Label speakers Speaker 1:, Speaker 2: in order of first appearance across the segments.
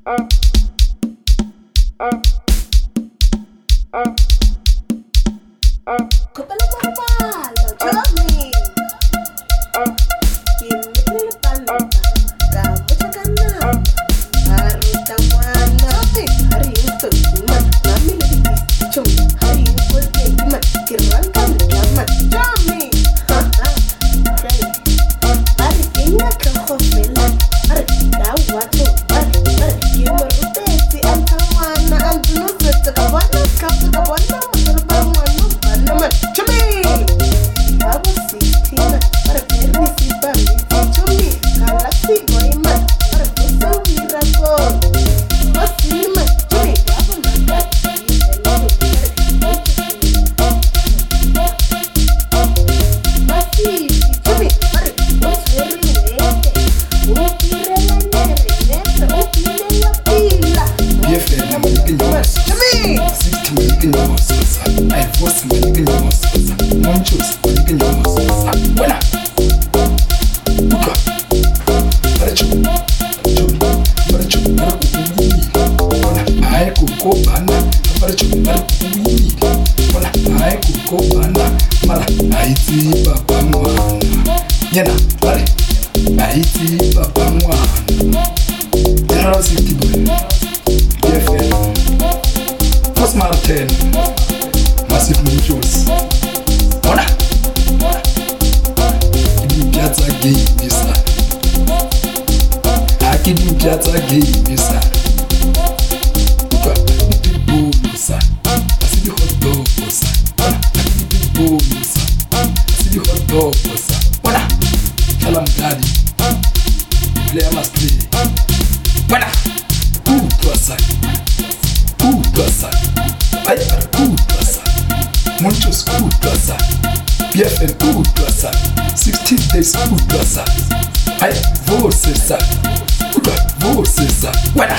Speaker 1: Kopala kopala, Tommy. Kimi panda, kamu cakana. Haru tawana, hari itu iman. Nami lebih cum, hari itu iman. Kiran kamu jaman, Tommy. Hari ini kau bela, hari dawa tu, hari kimi rute si antawana, antunu setakawana, kapakawana, terbangwana, panaman, Tommy. Babu sistina, para permisi bami, Tommy. Kalasi goiman, para kusa wirako. Basiman, Tommy. Babu nagati, Basi, Tommy. Para kusa wirete, ukire la nere, ukire la pila.
Speaker 2: BFN na maligin yours.
Speaker 1: Tommy.
Speaker 2: 60 maligin yours. I force maligin yours. Monchos maligin yours. Wala. Buka. Baracho. Baracho. Wala. Ay kuko bana. Baracho. Wala. Ay kuko bana. Mala. Aiti papa mwana. Yena. Vale. Aiti papa mwana. General 60 boy. BFN. First Martin. Massive Monchos. Ona. Kidi piazza gay bisa. Akidi piazza gay bisa. Uka bolusa. Asidi hot dog bosa. Ona. Akidi bolusa. Asidi hot dog bosa. Ona. Kalam daddy. Player must play. Ona. Tuasa. Ay, tuasa. Monchos tuasa. BFN tuasa. 16 days tuasa. Ay, vocês. Vocês. Wala.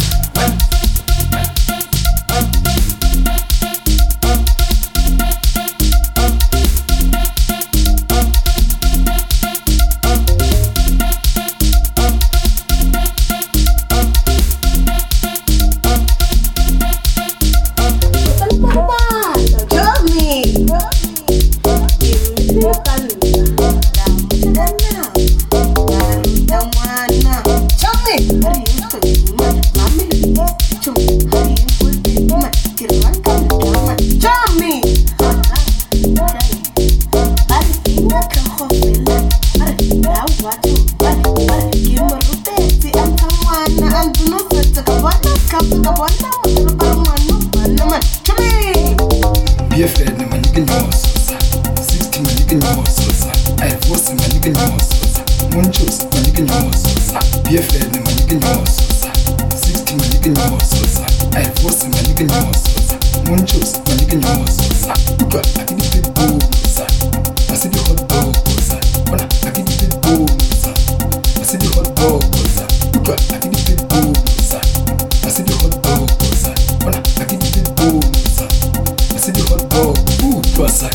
Speaker 2: BFN na maligin yours. 60 maligin yours. I force maligin yours. Monchos maligin yours. BFN na maligin yours. 60 maligin yours. I force maligin yours. Monchos maligin yours. Uka akidi pitbull. Asidi hot dog. Ona akidi pitbull. Asidi hot dog. Uka akidi pitbull. Asidi hot dog. Ona akidi pitbull. Asidi hot dog. Tuasa.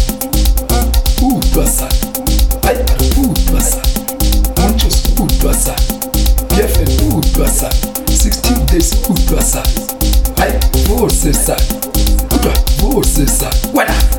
Speaker 2: Ay, tuasa. Monchos tuasa. BFN tuasa. 16 days tuasa. Ay, vocês. Wala.